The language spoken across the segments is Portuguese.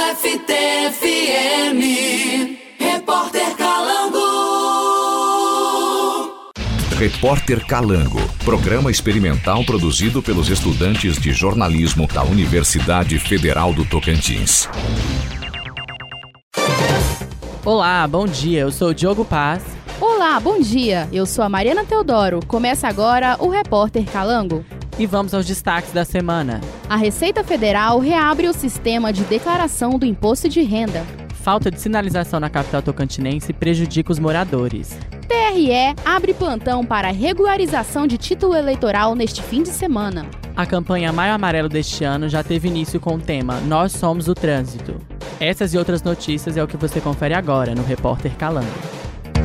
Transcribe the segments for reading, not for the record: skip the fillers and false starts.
FTFM, Repórter Calango. Repórter Calango, programa experimental produzido pelos estudantes de jornalismo da Universidade Federal do Tocantins. Olá, bom dia, eu sou o Diogo Paz. Olá, bom dia, eu sou a Mariana Teodoro. Começa agora o Repórter Calango. E vamos aos destaques da semana. A Receita Federal reabre o sistema de declaração do imposto de renda. Falta de sinalização na capital tocantinense prejudica os moradores. TRE abre plantão para regularização de título eleitoral neste fim de semana. A campanha Maio Amarelo deste ano já teve início com o tema Nós Somos o Trânsito. Essas e outras notícias é o que você confere agora no Repórter Calango.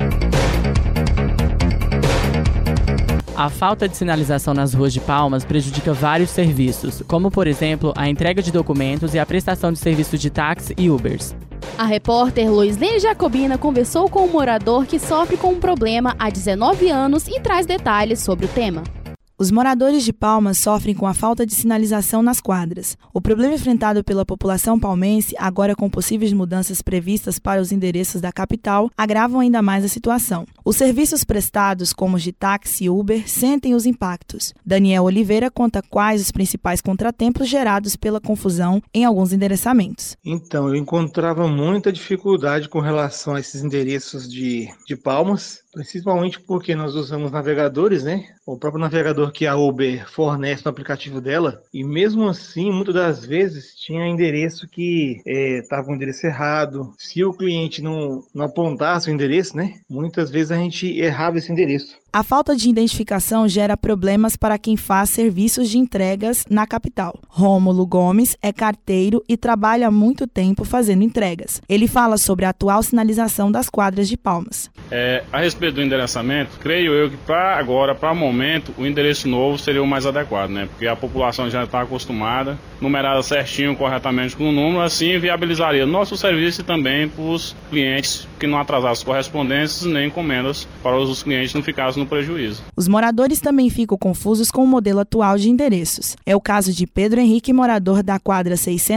A falta de sinalização nas ruas de Palmas prejudica vários serviços, como, por exemplo, a entrega de documentos e a prestação de serviços de táxi e Ubers. A repórter Loislene Jacobina conversou com um morador que sofre com um problema há 19 anos e traz detalhes sobre o tema. Os moradores de Palmas sofrem com a falta de sinalização nas quadras. O problema enfrentado pela população palmense, agora com possíveis mudanças previstas para os endereços da capital, agravam ainda mais a situação. Os serviços prestados, como os de táxi e Uber, sentem os impactos. Daniel Oliveira conta quais os principais contratempos gerados pela confusão em alguns endereçamentos. Então, eu encontrava muita dificuldade com relação a esses endereços de Palmas, principalmente porque nós usamos navegadores, né? O próprio navegador que a Uber fornece no aplicativo dela, e mesmo assim, muitas das vezes, tinha endereço que estava com o endereço errado. Se o cliente não apontasse o endereço, né? Muitas vezes a gente errava esse endereço. A falta de identificação gera problemas para quem faz serviços de entregas na capital. Rômulo Gomes é carteiro e trabalha há muito tempo fazendo entregas. Ele fala sobre a atual sinalização das quadras de Palmas. A respeito do endereçamento, creio eu que para o momento, o endereço novo seria o mais adequado, né? Porque a população já está acostumada, numerada certinho, corretamente com o número, assim viabilizaria nosso serviço e também para os clientes que não atrasassem correspondências nem encomendas, para os clientes não ficassem no prejuízo. Os moradores também ficam confusos com o modelo atual de endereços. É o caso de Pedro Henrique, morador da quadra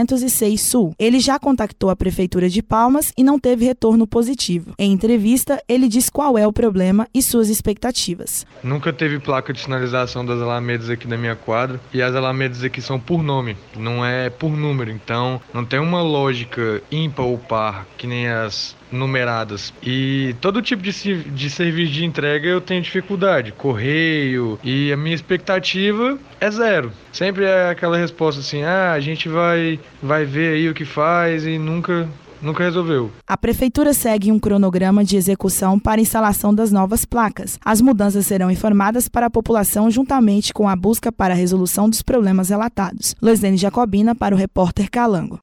606 Sul. Ele já contactou a Prefeitura de Palmas e não teve retorno positivo. Em entrevista, ele diz qual é o problema e suas expectativas. Nunca teve placa de sinalização das alamedas aqui da minha quadra, e as alamedas aqui são por nome, não é por número, então não tem uma lógica ímpar ou par, que nem as numeradas. E todo tipo de serviço de entrega eu tenho dificuldade, correio, e a minha expectativa é zero. Sempre é aquela resposta assim, a gente vai ver aí o que faz, e nunca resolveu. A Prefeitura segue um cronograma de execução para a instalação das novas placas. As mudanças serão informadas para a população juntamente com a busca para a resolução dos problemas relatados. Loislene Jacobina para o Repórter Calango.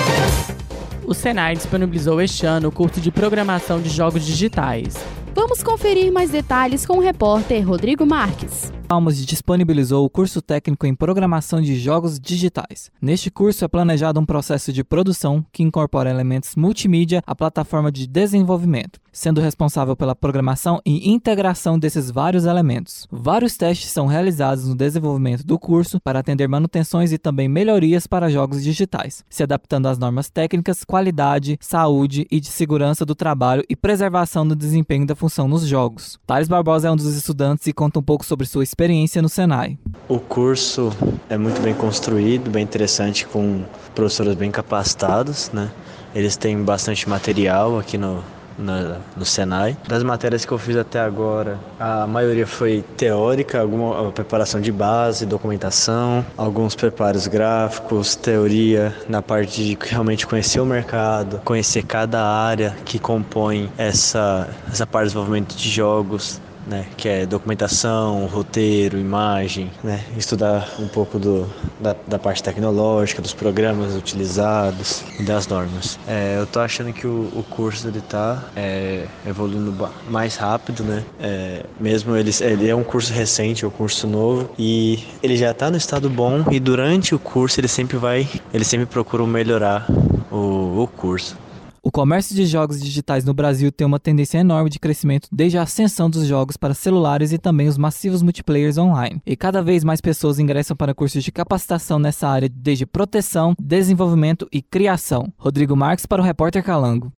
O Senai disponibilizou este ano o curso de Programação de Jogos Digitais. Vamos conferir mais detalhes com o repórter Rodrigo Marques. Palmas disponibilizou o curso técnico em Programação de Jogos Digitais. Neste curso é planejado um processo de produção que incorpora elementos multimídia à plataforma de desenvolvimento, sendo responsável pela programação e integração desses vários elementos. Vários testes são realizados no desenvolvimento do curso para atender manutenções e também melhorias para jogos digitais, se adaptando às normas técnicas, qualidade, saúde e de segurança do trabalho e preservação do desempenho da função nos jogos. Thales Barbosa é um dos estudantes e conta um pouco sobre sua experiência no Senai. O curso é muito bem construído, bem interessante, com professores bem capacitados, né? Eles têm bastante material aqui no Senai. Das matérias que eu fiz até agora, a maioria foi teórica, alguma preparação de base, documentação, alguns preparos gráficos, teoria na parte de realmente conhecer o mercado, conhecer cada área que compõe essa parte de desenvolvimento de jogos, né, que é documentação, roteiro, imagem, né, estudar um pouco da parte tecnológica, dos programas utilizados e das normas. Eu tô achando que o curso ele tá evoluindo mais rápido, né, mesmo ele é um curso recente, é um curso novo, e ele já tá no estado bom, e durante o curso ele sempre procura melhorar o curso. O O comércio de jogos digitais no Brasil tem uma tendência enorme de crescimento desde a ascensão dos jogos para celulares e também os massivos multiplayers online. E cada vez mais pessoas ingressam para cursos de capacitação nessa área, desde proteção, desenvolvimento e criação. Rodrigo Marques para o Repórter Calango.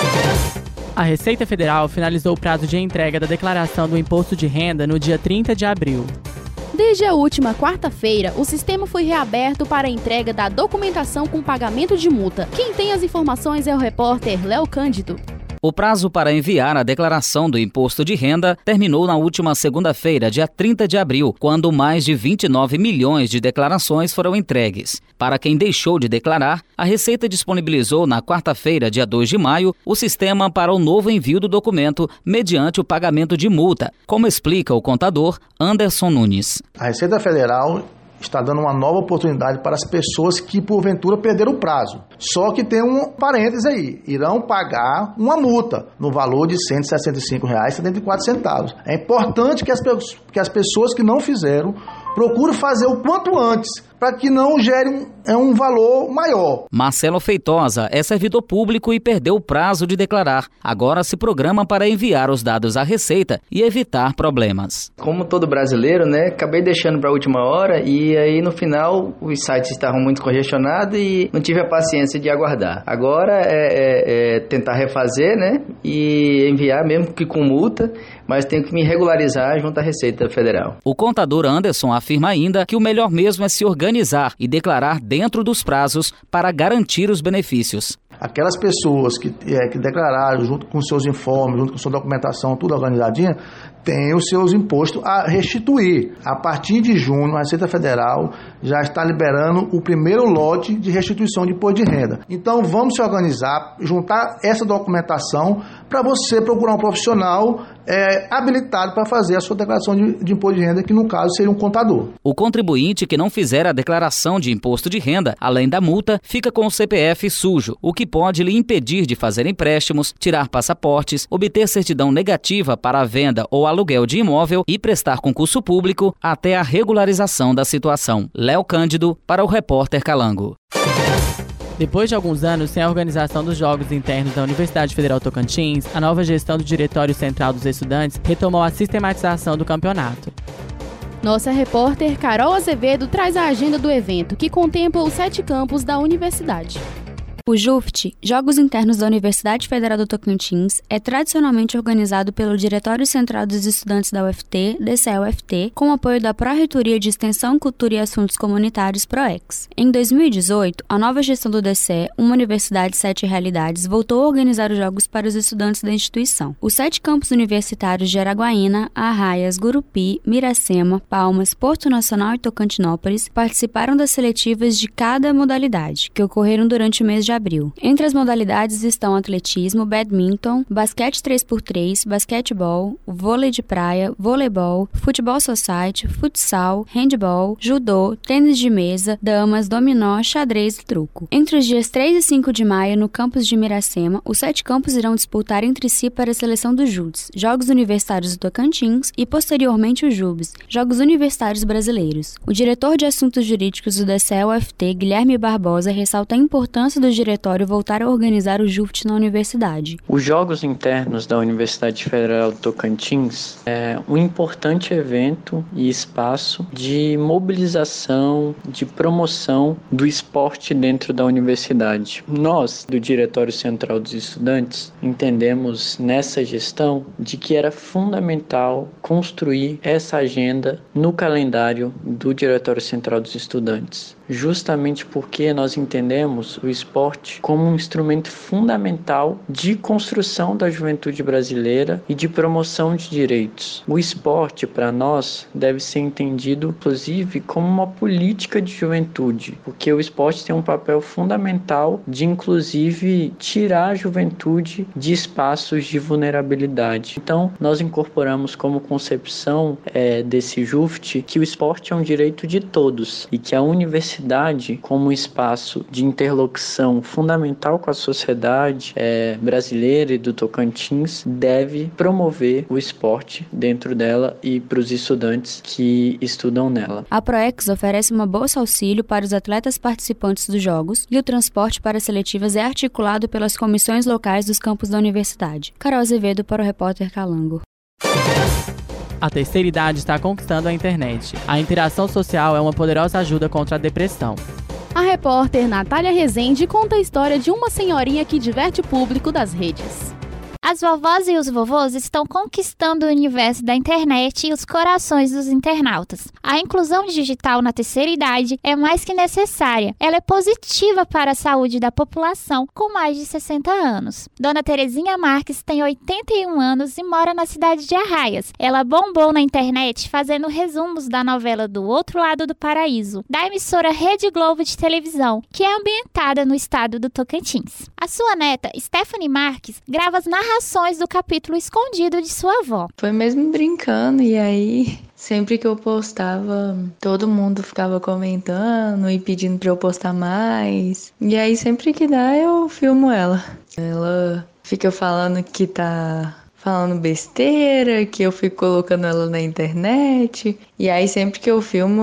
A Receita Federal finalizou o prazo de entrega da declaração do Imposto de Renda no dia 30 de abril. Desde a última quarta-feira, o sistema foi reaberto para a entrega da documentação com pagamento de multa. Quem tem as informações é o repórter Léo Cândido. O prazo para enviar a declaração do imposto de renda terminou na última segunda-feira, dia 30 de abril, quando mais de 29 milhões de declarações foram entregues. Para quem deixou de declarar, a Receita disponibilizou na quarta-feira, dia 2 de maio, o sistema para o novo envio do documento mediante o pagamento de multa, como explica o contador Anderson Nunes. A Receita Federal está dando uma nova oportunidade para as pessoas que, porventura, perderam o prazo. Só que tem um parêntese aí. Irão pagar uma multa no valor de R$ 165,74. É importante que as pessoas que não fizeram procurem fazer o quanto antes, para que não gere um valor maior. Marcelo Feitosa é servidor público e perdeu o prazo de declarar. Agora se programa para enviar os dados à Receita e evitar problemas. Como todo brasileiro, acabei deixando para a última hora e aí no final os sites estavam muito congestionados e não tive a paciência de aguardar. Agora é tentar refazer, e enviar mesmo que com multa, mas tenho que me regularizar junto à Receita Federal. O contador Anderson afirma ainda que o melhor mesmo é se organizar e declarar dentro dos prazos para garantir os benefícios. Aquelas pessoas que declararam junto com seus informes, junto com sua documentação, tudo organizadinha, têm os seus impostos a restituir. A partir de junho, a Receita Federal já está liberando o primeiro lote de restituição de imposto de renda. Então, vamos se organizar, juntar essa documentação para você procurar um profissional habilitado para fazer a sua declaração de imposto de renda, que no caso seria um contador. O contribuinte que não fizer a declaração de imposto de renda, além da multa, fica com o CPF sujo, o que pode lhe impedir de fazer empréstimos, tirar passaportes, obter certidão negativa para a venda ou aluguel de imóvel e prestar concurso público até a regularização da situação. Léo Cândido para o Repórter Calango. Depois de alguns anos sem a organização dos Jogos Internos da Universidade Federal Tocantins, a nova gestão do Diretório Central dos Estudantes retomou a sistematização do campeonato. Nossa repórter Carol Azevedo traz a agenda do evento, que contempla os 7 campos da universidade. O JUFT, Jogos Internos da Universidade Federal do Tocantins, é tradicionalmente organizado pelo Diretório Central dos Estudantes da UFT, DCE-UFT, com o apoio da Pró-Reitoria de Extensão, Cultura e Assuntos Comunitários, PROEX. Em 2018, a nova gestão do DCE, uma universidade 7 realidades, voltou a organizar os jogos para os estudantes da instituição. Os 7 campos universitários de Araguaína, Arraias, Gurupi, Miracema, Palmas, Porto Nacional e Tocantinópolis participaram das seletivas de cada modalidade, que ocorreram durante o mês de abril. Entre as modalidades estão atletismo, badminton, basquete 3x3, basquetebol, vôlei de praia, voleibol, futebol society, futsal, handball, judô, tênis de mesa, damas, dominó, xadrez e truco. Entre os dias 3 e 5 de maio, no campus de Miracema, os 7 campos irão disputar entre si para a seleção dos JUDs, Jogos Universitários do Tocantins, e posteriormente os JUBs, Jogos Universitários Brasileiros. O diretor de Assuntos Jurídicos do DCE-UFT, Guilherme Barbosa, ressalta a importância do diretório voltar a organizar o JUFT na universidade. Os Jogos Internos da Universidade Federal do Tocantins é um importante evento e espaço de mobilização, de promoção do esporte dentro da universidade. Nós, do Diretório Central dos Estudantes, entendemos nessa gestão de que era fundamental construir essa agenda no calendário do Diretório Central dos Estudantes, justamente porque nós entendemos o esporte como um instrumento fundamental de construção da juventude brasileira e de promoção de direitos. O esporte, para nós, deve ser entendido, inclusive, como uma política de juventude, porque o esporte tem um papel fundamental de, inclusive, tirar a juventude de espaços de vulnerabilidade. Então, nós incorporamos como concepção desse JUFT que o esporte é um direito de todos e que a universidade universidade, como espaço de interlocução fundamental com a sociedade brasileira e do Tocantins, deve promover o esporte dentro dela e para os estudantes que estudam nela. A Proex oferece uma bolsa auxílio para os atletas participantes dos Jogos e o transporte para seletivas é articulado pelas comissões locais dos campos da universidade. Carol Azevedo para o repórter Calango. A terceira idade está conquistando a internet. A interação social é uma poderosa ajuda contra a depressão. A repórter Natália Rezende conta a história de uma senhorinha que diverte o público das redes. As vovós e os vovôs estão conquistando o universo da internet e os corações dos internautas. A inclusão digital na terceira idade é mais que necessária. Ela é positiva para a saúde da população com mais de 60 anos. Dona Terezinha Marques tem 81 anos e mora na cidade de Arraias. Ela bombou na internet fazendo resumos da novela Do Outro Lado do Paraíso, da emissora Rede Globo de televisão, que é ambientada no estado do Tocantins. A sua neta, Stephanie Marques, grava as narrações do capítulo escondido de sua avó. Foi mesmo brincando, e aí sempre que eu postava, todo mundo ficava comentando e pedindo pra eu postar mais. E aí sempre que dá eu filmo ela. Ela fica falando que tá falando besteira, que eu fico colocando ela na internet. E aí sempre que eu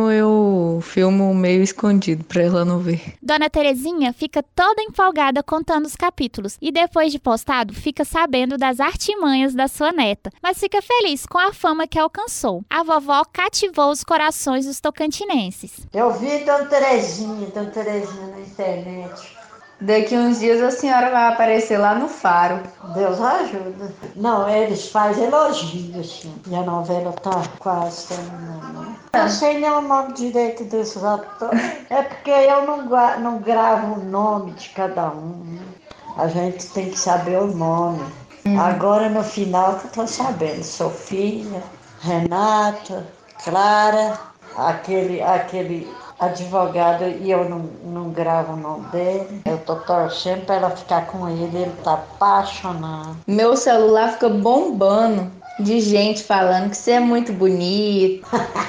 filmo meio escondido pra ela não ver. Dona Terezinha fica toda empolgada contando os capítulos e depois de postado fica sabendo das artimanhas da sua neta, mas fica feliz com a fama que alcançou. A vovó cativou os corações dos tocantinenses. Eu vi Dona Terezinha na internet. Daqui uns dias a senhora vai aparecer lá no Faro. Deus ajuda. Não, eles fazem elogios, assim. E a novela tá quase terminando. Não sei nem o nome direito desses atores. É porque eu não gravo o nome de cada um. A gente tem que saber o nome. Agora, no final, que eu tô sabendo. Sofia, Renata, Clara, aquele advogado, e eu não gravo o nome dele. Eu tô torcendo pra ela ficar com ele tá apaixonado. Meu celular fica bombando de gente falando que você é muito bonito.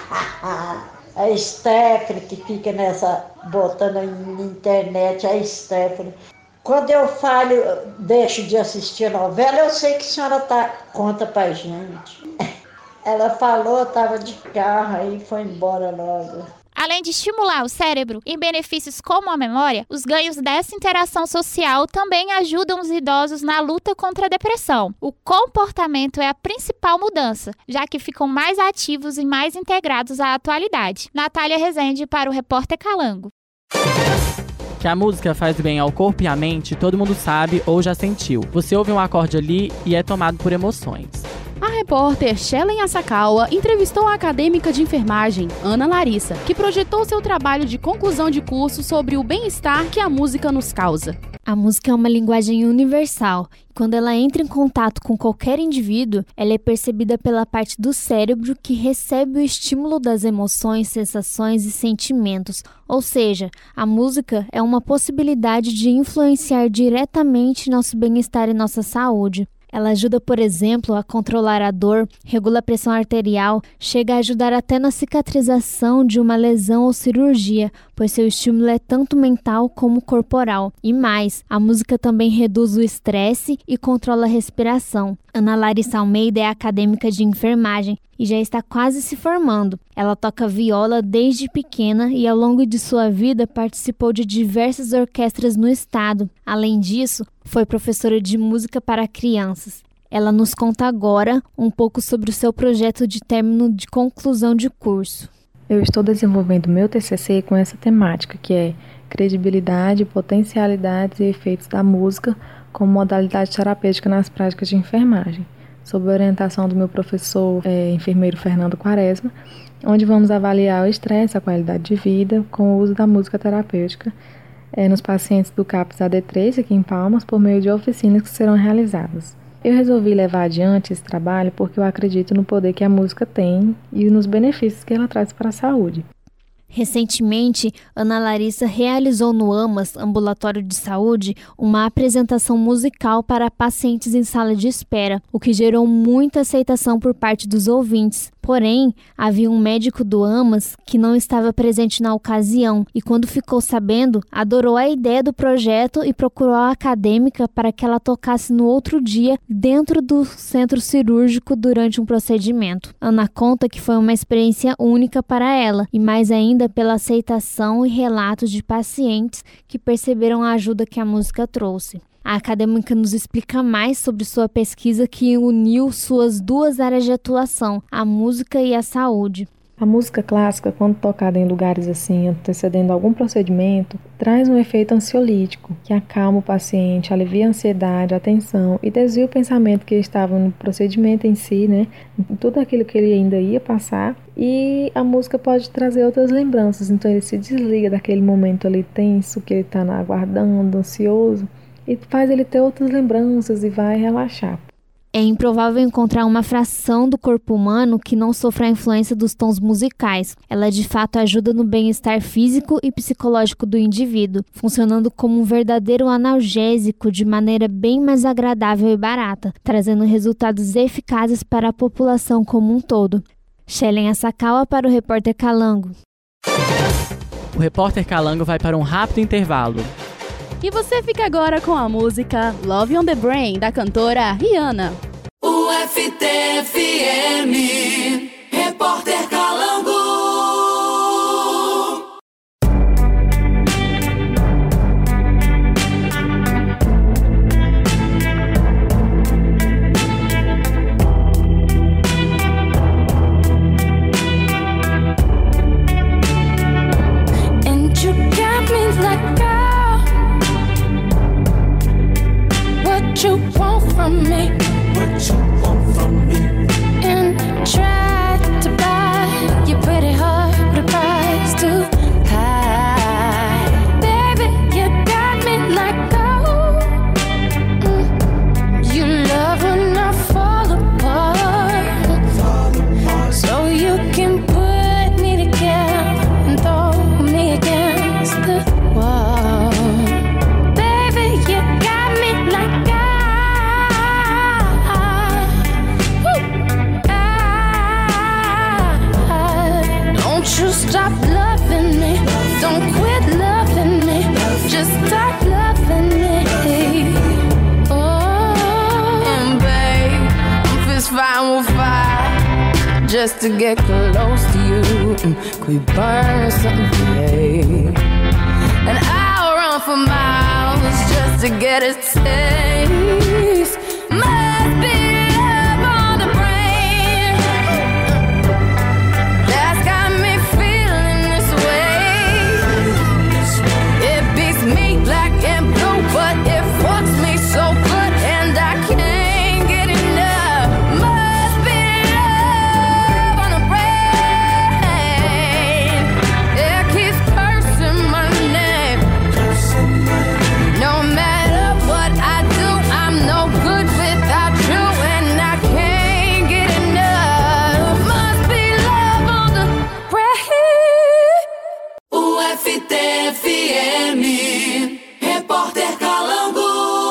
A Stephanie que fica botando na internet, a Stephanie. Quando eu deixo de assistir a novela, eu sei que a senhora conta pra gente. Ela falou, tava de carro, aí foi embora logo. Além de estimular o cérebro em benefícios como a memória, os ganhos dessa interação social também ajudam os idosos na luta contra a depressão. O comportamento é a principal mudança, já que ficam mais ativos e mais integrados à atualidade. Natália Rezende para o repórter Calango. Que a música faz bem ao corpo e à mente, todo mundo sabe ou já sentiu. Você ouve um acorde ali e é tomado por emoções. A repórter Shellen Asakawa entrevistou a acadêmica de enfermagem, Ana Larissa, que projetou seu trabalho de conclusão de curso sobre o bem-estar que a música nos causa. A música é uma linguagem universal. Quando ela entra em contato com qualquer indivíduo, ela é percebida pela parte do cérebro que recebe o estímulo das emoções, sensações e sentimentos. Ou seja, a música é uma possibilidade de influenciar diretamente nosso bem-estar e nossa saúde. Ela ajuda, por exemplo, a controlar a dor, regula a pressão arterial, chega a ajudar até na cicatrização de uma lesão ou cirurgia, pois seu estímulo é tanto mental como corporal. E mais, a música também reduz o estresse e controla a respiração. Ana Larissa Almeida é acadêmica de enfermagem e já está quase se formando. Ela toca viola desde pequena e ao longo de sua vida participou de diversas orquestras no estado. Além disso, foi professora de música para crianças. Ela nos conta agora um pouco sobre o seu projeto de término de conclusão de curso. Eu estou desenvolvendo meu TCC com essa temática, que é credibilidade, potencialidades e efeitos da música como modalidade terapêutica nas práticas de enfermagem, sob a orientação do meu professor enfermeiro Fernando Quaresma, onde vamos avaliar o estresse, a qualidade de vida, com o uso da música terapêutica nos pacientes do CAPS AD3 aqui em Palmas, por meio de oficinas que serão realizadas. Eu resolvi levar adiante esse trabalho porque eu acredito no poder que a música tem e nos benefícios que ela traz para a saúde. Recentemente, Ana Larissa realizou no AMAS, Ambulatório de Saúde, uma apresentação musical para pacientes em sala de espera, o que gerou muita aceitação por parte dos ouvintes. Porém, havia um médico do AMAS que não estava presente na ocasião e, quando ficou sabendo, adorou a ideia do projeto e procurou a acadêmica para que ela tocasse no outro dia dentro do centro cirúrgico durante um procedimento. Ana conta que foi uma experiência única para ela e mais ainda pela aceitação e relatos de pacientes que perceberam a ajuda que a música trouxe. A acadêmica nos explica mais sobre sua pesquisa que uniu suas duas áreas de atuação, a música e a saúde. A música clássica, quando tocada em lugares assim, antecedendo algum procedimento, traz um efeito ansiolítico, que acalma o paciente, alivia a ansiedade, a tensão e desvia o pensamento que estava no procedimento em si, em tudo aquilo que ele ainda ia passar. E a música pode trazer outras lembranças, então ele se desliga daquele momento ali tenso, que ele está aguardando, ansioso, e faz ele ter outras lembranças e vai relaxar. É improvável encontrar uma fração do corpo humano que não sofra a influência dos tons musicais. Ela de fato ajuda no bem-estar físico e psicológico do indivíduo, funcionando como um verdadeiro analgésico de maneira bem mais agradável e barata, trazendo resultados eficazes para a população como um todo. Shellen Asakawa para o Repórter Calango. O Repórter Calango vai para um rápido intervalo. E você fica agora com a música Love on the Brain, da cantora Rihanna. UFT-FM, Repórter Calango. And you got me like what you want from me, what you want from me, and try to buy your pretty heart with a price too high. Baby, you got me like gold. You love when I fall apart, so you can put me together and throw me against the wall. Baby, you got me like you stop loving me, don't quit loving me, just stop loving me. Oh, and babe, I'm fist fighting with fire just to get close to you. Could we burn something today? And I'll run for miles just to get a taste. Must be love on the brain. That's got me feeling this way. It beats me black and blue, but it fucks me so good, and I can't get enough. Must be love on the brain. It keeps cursing my name. No matter what I do, I'm no good without you, and I can't get enough. Must be love on the brain. UFT-FM, Repórter Calango.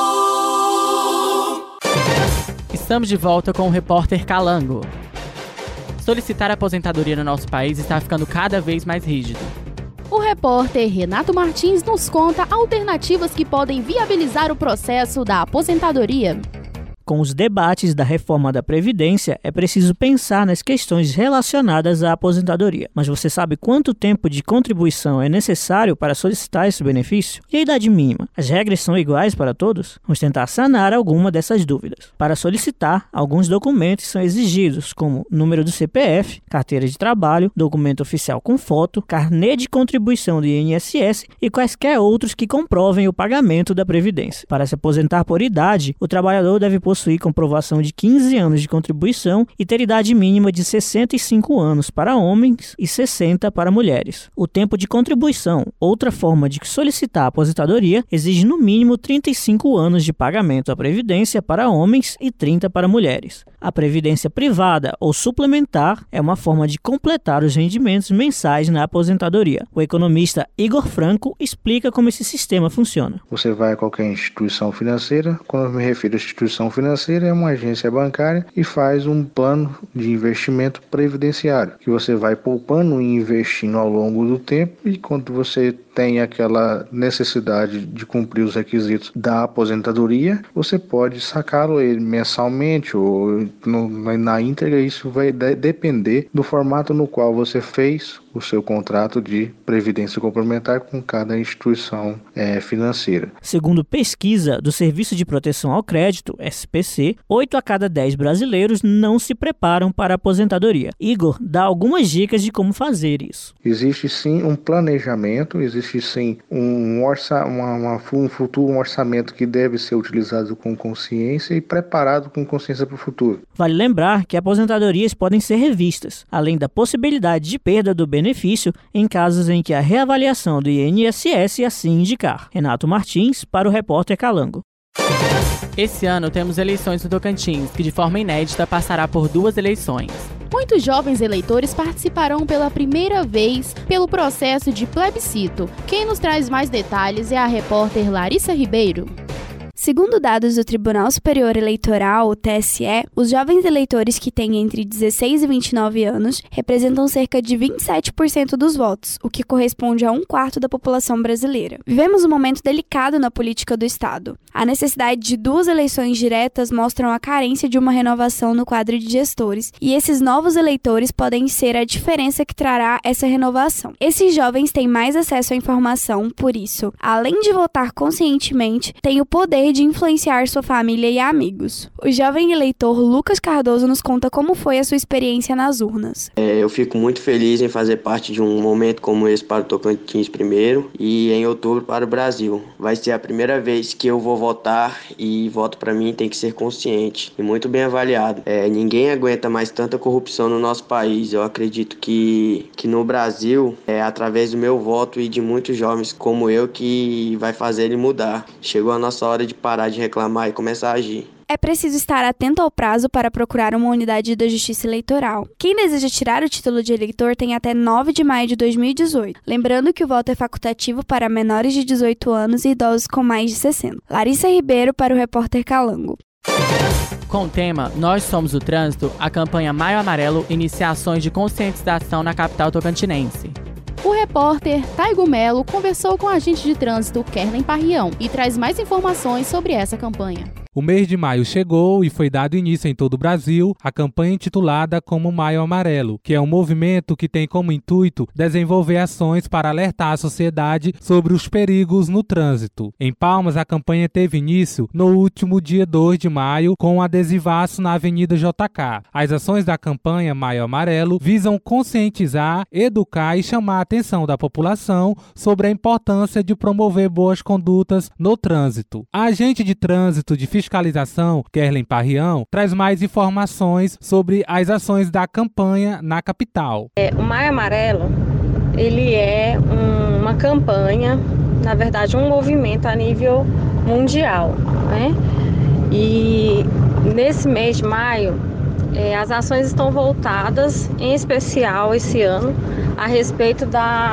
Estamos de volta com o Repórter Calango. Solicitar aposentadoria no nosso país está ficando cada vez mais rígido. O repórter Renato Martins nos conta alternativas que podem viabilizar o processo da aposentadoria. Com os debates da reforma da Previdência, é preciso pensar nas questões relacionadas à aposentadoria. Mas você sabe quanto tempo de contribuição é necessário para solicitar esse benefício? E a idade mínima? As regras são iguais para todos? Vamos tentar sanar alguma dessas dúvidas. Para solicitar, alguns documentos são exigidos, como número do CPF, carteira de trabalho, documento oficial com foto, carnê de contribuição do INSS e quaisquer outros que comprovem o pagamento da Previdência. Para se aposentar por idade, o trabalhador deve possuir comprovação de 15 anos de contribuição e ter idade mínima de 65 anos para homens e 60 para mulheres. O tempo de contribuição, outra forma de solicitar a aposentadoria, exige no mínimo 35 anos de pagamento à Previdência para homens e 30 para mulheres. A Previdência privada ou suplementar é uma forma de completar os rendimentos mensais na aposentadoria. O economista Igor Franco explica como esse sistema funciona. Você vai a qualquer instituição financeira, quando eu me refiro à instituição financeira, financeira é uma agência bancária e faz um plano de investimento previdenciário, que você vai poupando e investindo ao longo do tempo, e quando você tem aquela necessidade de cumprir os requisitos da aposentadoria, você pode sacá-lo mensalmente ou na íntegra. Isso vai depender do formato no qual você fez o seu contrato de previdência complementar com cada instituição financeira. Segundo pesquisa do Serviço de Proteção ao Crédito, SPC, 8 a cada 10 brasileiros não se preparam para a aposentadoria. Igor dá algumas dicas de como fazer isso. Existe sim um planejamento, existe sim um orçamento que deve ser utilizado com consciência e preparado com consciência para o futuro. Vale lembrar que aposentadorias podem ser revistas, além da possibilidade de perda do benefício em casos em que a reavaliação do INSS assim indicar. Renato Martins, para o Repórter Calango. Esse ano temos eleições no Tocantins, que de forma inédita passará por 2 eleições. Muitos jovens eleitores participarão pela primeira vez pelo processo de plebiscito. Quem nos traz mais detalhes é a repórter Larissa Ribeiro. Segundo dados do Tribunal Superior Eleitoral, o TSE, os jovens eleitores que têm entre 16 e 29 anos representam cerca de 27% dos votos, o que corresponde a 1/4 da população brasileira. Vivemos um momento delicado na política do Estado. A necessidade de 2 eleições diretas mostram a carência de uma renovação no quadro de gestores, e esses novos eleitores podem ser a diferença que trará essa renovação. Esses jovens têm mais acesso à informação, por isso, além de votar conscientemente, têm o poder de influenciar sua família e amigos. O jovem eleitor Lucas Cardoso nos conta como foi a sua experiência nas urnas. Eu fico muito feliz em fazer parte de um momento como esse para o Tocantins primeiro e em outubro para o Brasil. Vai ser a primeira vez que eu vou votar, e voto para mim tem que ser consciente e muito bem avaliado. Ninguém aguenta mais tanta corrupção no nosso país. Eu acredito que no Brasil, através do meu voto e de muitos jovens como eu, que vai fazer ele mudar. Chegou a nossa hora de parar de reclamar e começar a agir. É preciso estar atento ao prazo para procurar uma unidade da Justiça Eleitoral. Quem deseja tirar o título de eleitor tem até 9 de maio de 2018. Lembrando que o voto é facultativo para menores de 18 anos e idosos com mais de 60. Larissa Ribeiro para o Repórter Calango. Com o tema Nós Somos o Trânsito, a campanha Maio Amarelo inicia ações de conscientização na capital tocantinense. O repórter Taigo Melo conversou com o agente de trânsito Kerlen Parrião e traz mais informações sobre essa campanha. O mês de maio chegou e foi dado início em todo o Brasil a campanha intitulada como Maio Amarelo, que é um movimento que tem como intuito desenvolver ações para alertar a sociedade sobre os perigos no trânsito. Em Palmas, a campanha teve início no último dia 2 de maio com um adesivaço na Avenida JK. As ações da campanha Maio Amarelo visam conscientizar, educar e chamar a atenção da população sobre a importância de promover boas condutas no trânsito. A agente de trânsito de fiscalização, Kerlen Parrião, traz mais informações sobre as ações da campanha na capital. O Maio Amarelo, ele é uma campanha, na verdade um movimento a nível mundial, né? E nesse mês de maio, as ações estão voltadas, em especial esse ano, a respeito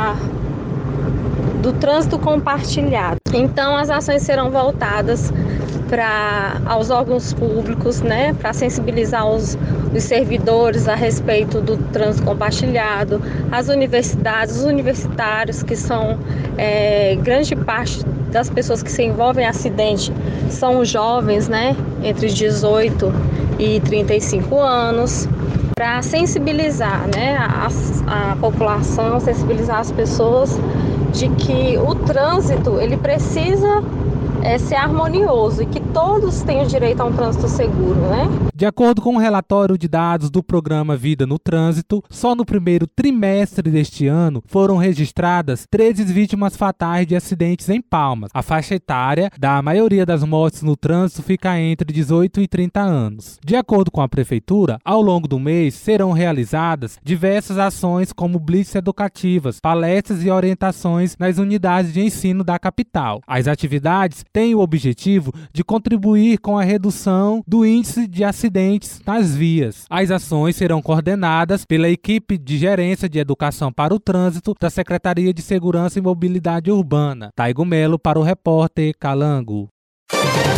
do trânsito compartilhado. Então, as ações serão voltadas aos órgãos públicos, né, para sensibilizar os servidores a respeito do trânsito compartilhado, as universidades, os universitários, que são grande parte das pessoas que se envolvem em acidente, são os jovens, né, entre 18 e 35 anos, para sensibilizar, né, a população, sensibilizar as pessoas de que o trânsito ele precisa ser harmonioso e que todos têm o direito a um trânsito seguro, né? De acordo com um relatório de dados do programa Vida no Trânsito, só no primeiro trimestre deste ano foram registradas 13 vítimas fatais de acidentes em Palmas. A faixa etária da maioria das mortes no trânsito fica entre 18 e 30 anos. De acordo com a Prefeitura, ao longo do mês serão realizadas diversas ações como blitz educativas, palestras e orientações nas unidades de ensino da capital. As atividades têm o objetivo de contribuir com a redução do índice de acidentes nas vias. As ações serão coordenadas pela equipe de gerência de educação para o trânsito da Secretaria de Segurança e Mobilidade Urbana. Taigo Melo para o Repórter Calango.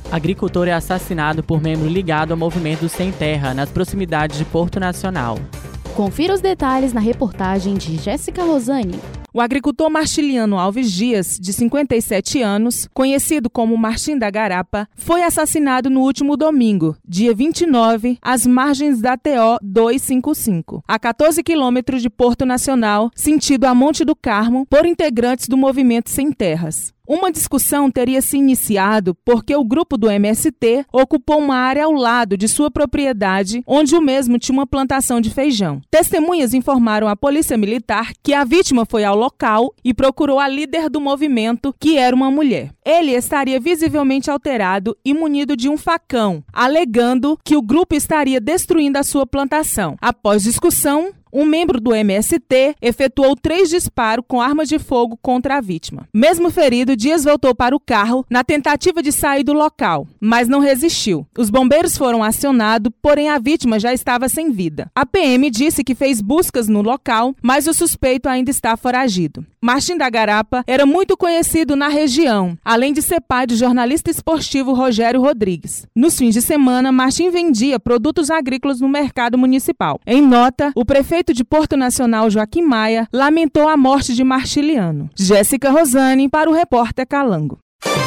Agricultor é assassinado por membro ligado ao movimento Sem Terra, nas proximidades de Porto Nacional. Confira os detalhes na reportagem de Jéssica Rosani. O agricultor Martiliano Alves Dias, de 57 anos, conhecido como Martim da Garapa, foi assassinado no último domingo, dia 29, às margens da TO 255, a 14 quilômetros de Porto Nacional, sentido a Monte do Carmo, por integrantes do movimento Sem Terras. Uma discussão teria se iniciado porque o grupo do MST ocupou uma área ao lado de sua propriedade, onde o mesmo tinha uma plantação de feijão. Testemunhas informaram à Polícia Militar que a vítima foi ao local e procurou a líder do movimento, que era uma mulher. Ele estaria visivelmente alterado e munido de um facão, alegando que o grupo estaria destruindo a sua plantação. Após discussão, um membro do MST efetuou 3 disparos com armas de fogo contra a vítima. Mesmo ferido, Dias voltou para o carro na tentativa de sair do local, mas não resistiu. Os bombeiros foram acionados, porém a vítima já estava sem vida. A PM disse que fez buscas no local, mas o suspeito ainda está foragido. Martim da Garapa era muito conhecido na região, além de ser pai do jornalista esportivo Rogério Rodrigues. Nos fins de semana, Martim vendia produtos agrícolas no mercado municipal. Em nota, o prefeito de Porto Nacional, Joaquim Maia, lamentou a morte de Martiliano. Jéssica Rosani, para o repórter Calango.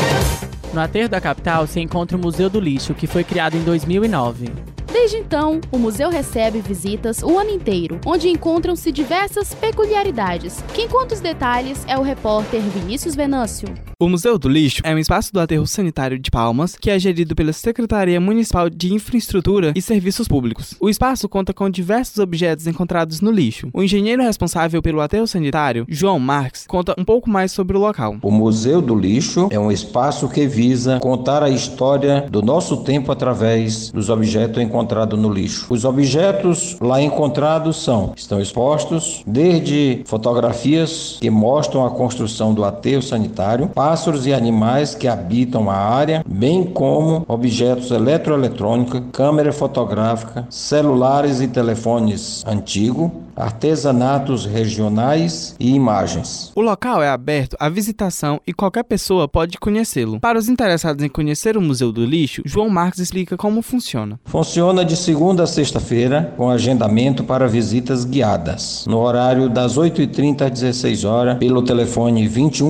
No aterro da capital se encontra o Museu do Lixo, que foi criado em 2009. Desde então, o museu recebe visitas o ano inteiro, onde encontram-se diversas peculiaridades. Quem conta os detalhes é o repórter Vinícius Venâncio. O Museu do Lixo é um espaço do Aterro Sanitário de Palmas, que é gerido pela Secretaria Municipal de Infraestrutura e Serviços Públicos. O espaço conta com diversos objetos encontrados no lixo. O engenheiro responsável pelo Aterro Sanitário, João Marques, conta um pouco mais sobre o local. O Museu do Lixo é um espaço que visa contar a história do nosso tempo através dos objetos encontrados no lixo. Os objetos lá encontrados estão expostos desde fotografias que mostram a construção do aterro sanitário, pássaros e animais que habitam a área, bem como objetos eletroeletrônicos, câmera fotográfica, celulares e telefones antigos, artesanatos regionais e imagens. O local é aberto à visitação e qualquer pessoa pode conhecê-lo. Para os interessados em conhecer o Museu do Lixo, João Marques explica como funciona. Funciona de segunda a sexta-feira, com agendamento para visitas guiadas, no horário das 8h30 às 16h, pelo telefone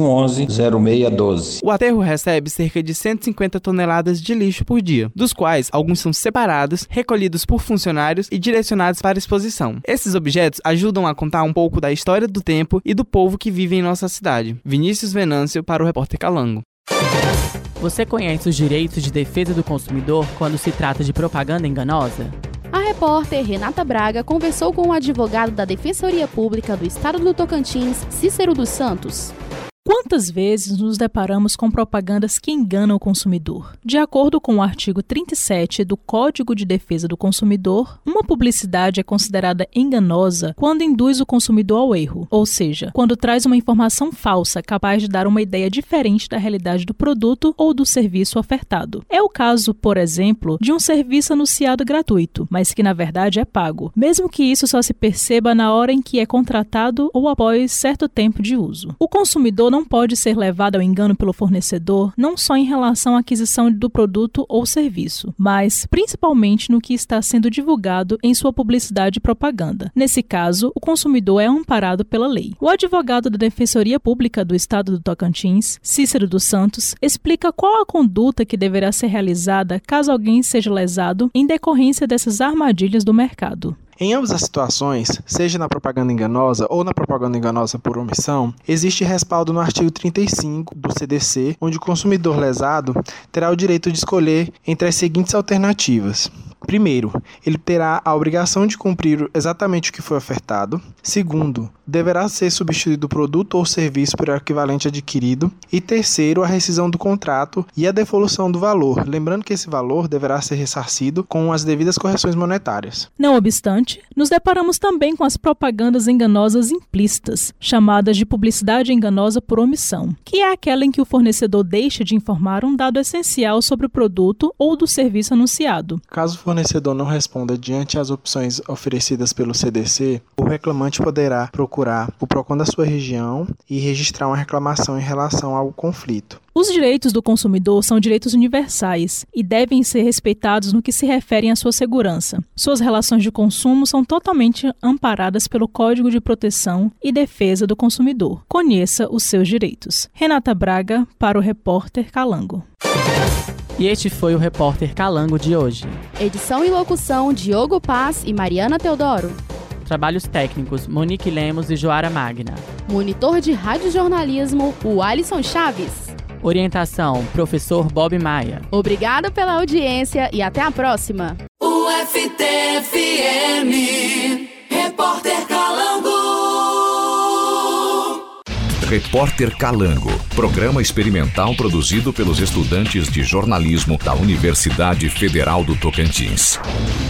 2111-0612. O aterro recebe cerca de 150 toneladas de lixo por dia, dos quais alguns são separados, recolhidos por funcionários e direcionados para exposição. Esses objetos ajudam a contar um pouco da história do tempo e do povo que vive em nossa cidade. Vinícius Venâncio, para o repórter Calango. Você conhece os direitos de defesa do consumidor quando se trata de propaganda enganosa? A repórter Renata Braga conversou com o advogado da Defensoria Pública do Estado do Tocantins, Cícero dos Santos. Quantas vezes nos deparamos com propagandas que enganam o consumidor? De acordo com o artigo 37 do Código de Defesa do Consumidor, uma publicidade é considerada enganosa quando induz o consumidor ao erro, ou seja, quando traz uma informação falsa capaz de dar uma ideia diferente da realidade do produto ou do serviço ofertado. É o caso, por exemplo, de um serviço anunciado gratuito, mas que na verdade é pago, mesmo que isso só se perceba na hora em que é contratado ou após certo tempo de uso. O consumidor não pode ser levado ao engano pelo fornecedor, não só em relação à aquisição do produto ou serviço, mas principalmente no que está sendo divulgado em sua publicidade e propaganda. Nesse caso, o consumidor é amparado pela lei. O advogado da Defensoria Pública do Estado do Tocantins, Cícero dos Santos, explica qual a conduta que deverá ser realizada caso alguém seja lesado em decorrência dessas armadilhas do mercado. Em ambas as situações, seja na propaganda enganosa ou na propaganda enganosa por omissão, existe respaldo no artigo 35 do CDC, onde o consumidor lesado terá o direito de escolher entre as seguintes alternativas. Primeiro, ele terá a obrigação de cumprir exatamente o que foi ofertado. Segundo, deverá ser substituído o produto ou serviço por equivalente adquirido. E terceiro, a rescisão do contrato e a devolução do valor, lembrando que esse valor deverá ser ressarcido com as devidas correções monetárias. Não obstante, nos deparamos também com as propagandas enganosas implícitas, chamadas de publicidade enganosa por omissão, que é aquela em que o fornecedor deixa de informar um dado essencial sobre o produto ou do serviço anunciado. Caso o fornecedor não responda diante as opções oferecidas pelo CDC, o reclamante poderá procurar o PROCON da sua região e registrar uma reclamação em relação ao conflito. Os direitos do consumidor são direitos universais e devem ser respeitados no que se referem à sua segurança. Suas relações de consumo são totalmente amparadas pelo Código de Proteção e Defesa do Consumidor. Conheça os seus direitos. Renata Braga, para o Repórter Calango. E este foi o Repórter Calango de hoje. Edição e locução, Diogo Paz e Mariana Teodoro. Trabalhos técnicos, Monique Lemos e Joara Magna. Monitor de radiojornalismo, o Alisson Chaves. Orientação, professor Bob Maia. Obrigada pela audiência e até a próxima. UFT-FM, Repórter Calango. Repórter Calango, programa experimental produzido pelos estudantes de jornalismo da Universidade Federal do Tocantins.